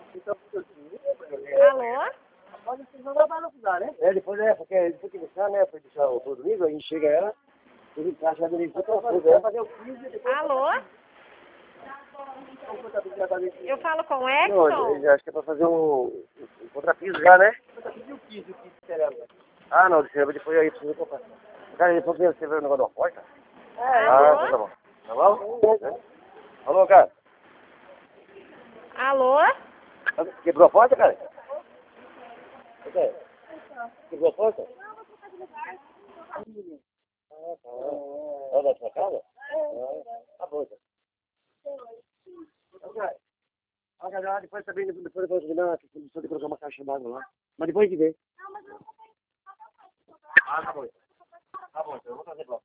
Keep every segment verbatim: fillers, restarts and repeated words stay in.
Alô? Pode ser jogar para não usar, né? É, depois é, porque depois que deixar, né? Foi deixar o domingo, a gente chega ela, ele encaixa a direita para fazer o quinze depois. Alô? Eu falo com o Edson? Não, ele acho que é para fazer um, um contrapiso já, né? Contrapiso o quinze, o quinze esperando. Ah, não, deixa eu depois aí precisa comprar. Cara, depois você vê o negócio da porta? É, Ah, alô? tá bom. Tá bom? É. Alô, cara? Alô? Quebrou a porta, cara? O quê? Quebrou a porta? Ah, tá. É da sua casa? Ah, tá bom, então. Ok. Ok, já, depois também, depois depois eu vou terminar, que precisa de colocar uma caixa d'água lá. Mas depois de ver. Ah, tá bom. Tá bom, então eu vou trazer bloco.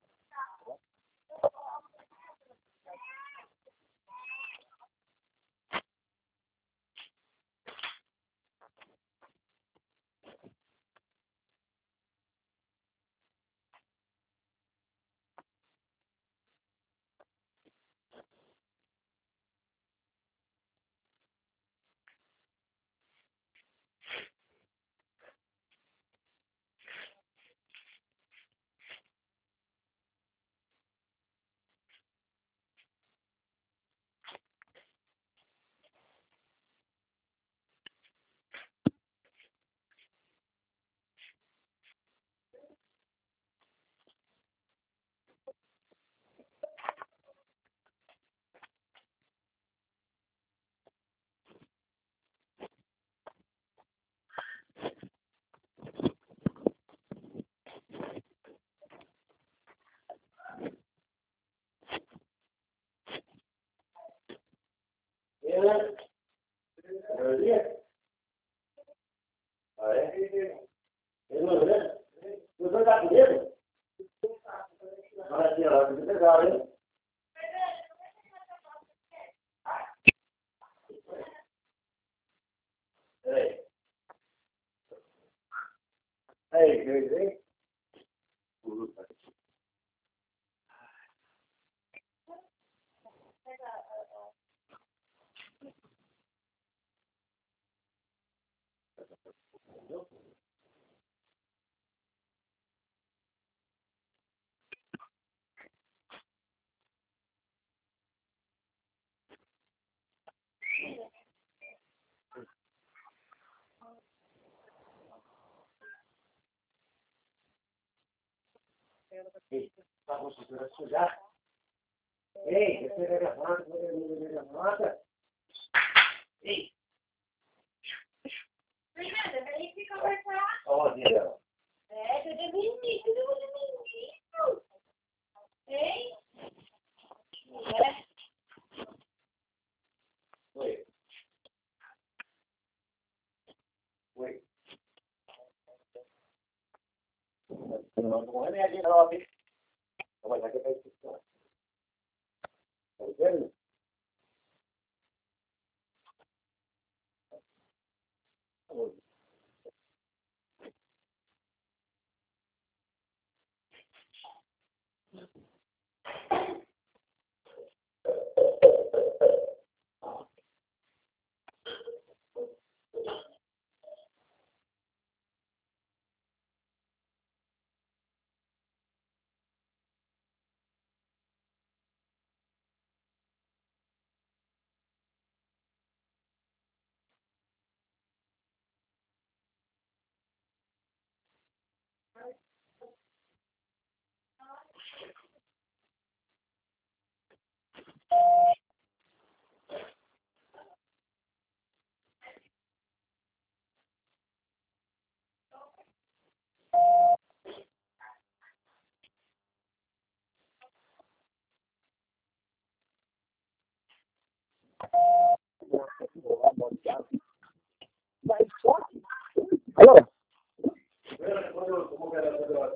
Ah, é? Ele não é? Você tá com medo? Vai ser lá, muito legal, hein? Peraí. Aí, vem, vem. Tá conseguindo sujar? Ei, você vai gravar, você vai gravar. Ei. Fernanda, vem aqui conversar. Aonde ela? É, tudo é menino, tudo é menino. Hein? É. Oi. Oi. Não, não é minha gente, não, hein? Mas aqui tá escrito. Tá vendo? Alô?